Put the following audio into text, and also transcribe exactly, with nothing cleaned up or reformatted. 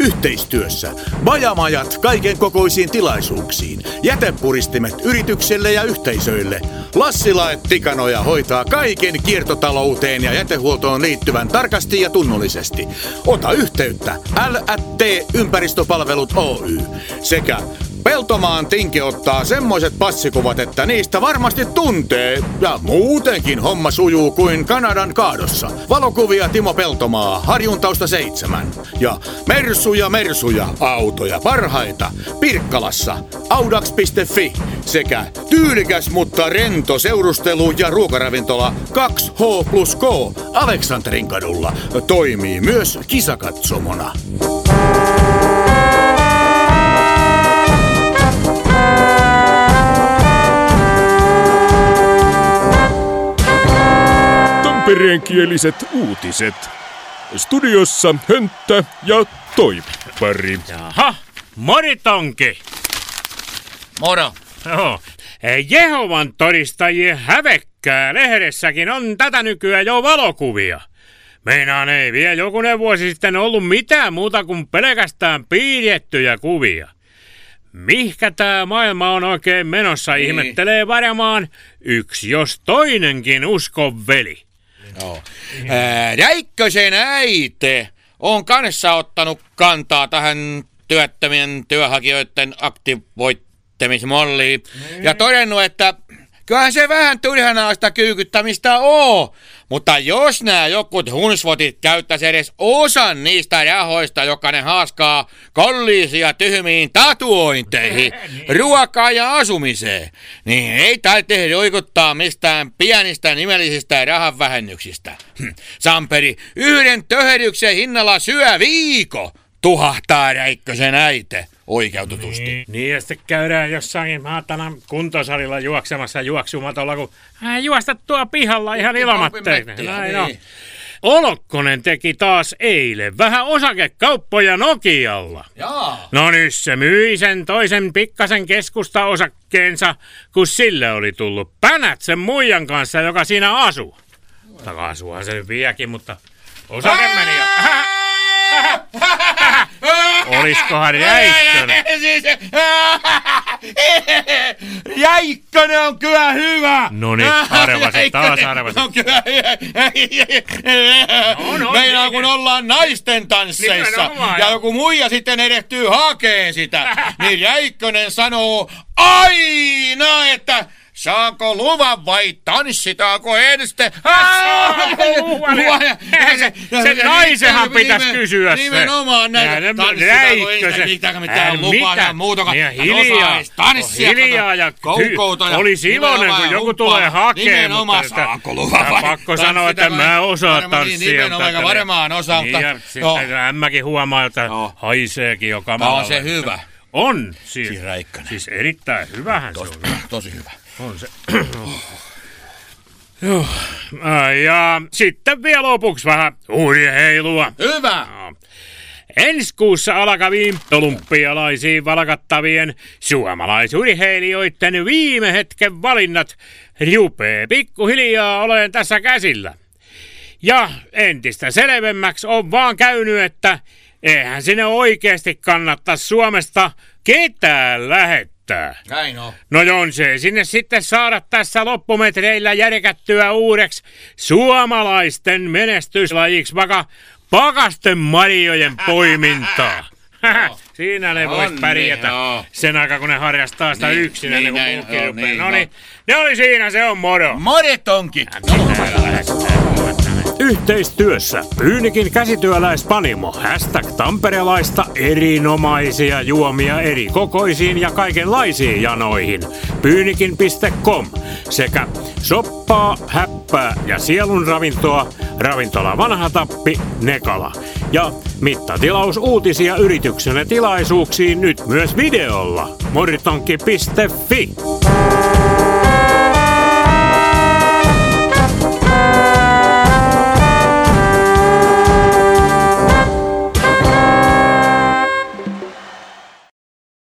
Yhteistyössä Bajamajat kaiken kokoisiin tilaisuuksiin. Jätepuristimet yrityksille ja yhteisöille. Lassilaet Tikanoja hoitaa kaiken kiertotalouteen ja jätehuoltoon liittyvän tarkasti ja tunnollisesti. Ota yhteyttä L T Ympäristöpalvelut Oy sekä Peltomaan Tinke ottaa semmoiset passikuvat, että niistä varmasti tuntee. Ja muutenkin homma sujuu kuin Kanadan kaadossa. Valokuvia Timo Peltomaa, Harjuntausta seitsemän. Ja Mersuja Mersuja, autoja parhaita. Pirkkalassa audax piste fi sekä tyylikäs mutta rento seurustelu ja ruokaravintola kaksi H plus K Aleksanterin kadulla toimii myös kisakatsomona. Tampereenkieliset uutiset. Studiossa Hönttä ja Toippari. Jaha, moritonki. Moro. Joo. Jehovan todistajien hävekkää lehdessäkin on tätä nykyään jo valokuvia. Meinaan ei vielä jokunen vuosi sitten ollut mitään muuta kuin pelkästään piirrettyjä kuvia. Mihkä tää maailma on oikein menossa, niin. Ihmettelee varmaan yksi jos toinenkin uskonveli. No. Ää, Räikkösen äite on kanssa ottanut kantaa tähän työttömien työnhakijoiden aktivoittamismalliin niin. Ja todennut, että kyllähän se vähän turhanaista kyykyttämistä oo, mutta jos nämä jokut hunsvotit käyttäisi edes osan niistä rahoista, joka ne haaskaa kalliisia tyhmiin tatuointeihin, ruokaan ja asumiseen, niin ei tarvitse roikuttaa mistään pienistä nimellisistä rahanvähennyksistä. Samperi, yhden töheryksen hinnalla syö viikko, tuhahtaa Räikkösen äite oikeutetusti. Niin, niin ja sitten käydään jossain maatana kuntosalilla juoksemassa juoksumatolla, kun hän juosta tuo pihalla ihan ilmatteinen. Näin on. Niin. Olokkonen teki taas eilen vähän osakekauppoja Nokialla. Jaa. No nyt se myi sen toisen pikkasen keskustaosakkeensa, kun sille oli tullut pänät sen muijan kanssa, joka siinä asuu. Taka asuuhan se nyt vieläkin, mutta osake meni jo. Oliskohan Räikkönen? Räikkönen on kyllä hyvä! Noniin, arvasin, taas arvasin. On kyllä no, no, Meinaa kun ollaan naisten tansseissa ja joku muija sitten erehtyy hakee sitä, niin Räikkönen sanoo aina, että saako luvan vai tanssitaanko ensin? Saako luvan? Se, se naisenhan pitäisi kysyä se. Nimenomaan näitä. Tanssitaanko ensin? Pitääkö mitään lupaa muutakaan? Hiljaa. Tanssia. Hiljaa ja olisi iloinen, kun joku tulee hakemaan. Nimenomaan saako luvan vai? Pakko sanoa, että mä osaan tanssia. Nimenomaan varmaan osaa. Ja sitten ämmäkin huomaa, että haiseekin jo kamalalla. On se hyvä. On. Siis Räikkönen. Siis erittäin hyvähän se on. Tosi hyvä. On se. Joo. Ja sitten vielä lopuksi vähän urheilua. Hyvä! Ensi kuussa alkaviin olympialaisiin valkattavien suomalaisurheilijoiden viime hetken valinnat rupee pikkuhiljaa olen tässä käsillä. Ja entistä selvemmäksi on vaan käynyt, että eihän sinne oikeasti kannattaisi Suomesta ketään lähettää. Näin on. No jos ei sinne sitten saada tässä loppumetreillä järkättyä uudeksi suomalaisten menestyslajiksi vaikka pakasten marjojen poimintaa. No. Siinä ne vois pärjätä niin, sen aikaa, kun ne harrastaa sitä niin, yksinä. Niin, niin, niin, niin, niin, no niin, ne oli siinä, se on moro. Moretonki. Yhteistyössä Pyynikin käsityöläispanimo, hashtag tamperelaista erinomaisia juomia eri kokoisiin ja kaikenlaisiin janoihin. Pyynikin piste com sekä soppaa, häppää ja sielun ravintoa, ravintola Vanha Tappi, Nekala. Ja mittatilaus uutisia yrityksenne tilaisuuksiin nyt myös videolla. moritonki piste fi